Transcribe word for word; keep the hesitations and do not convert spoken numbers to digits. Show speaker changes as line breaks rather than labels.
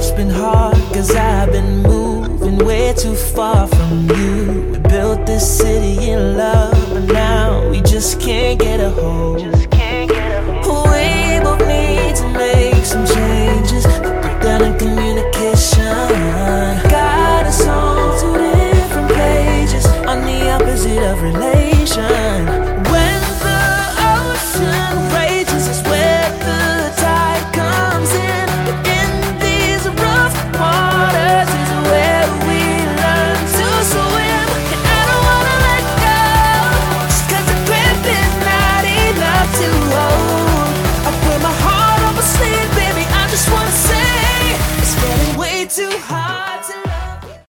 life's been hard, cause I've been moving way too far from you. We built this city in love,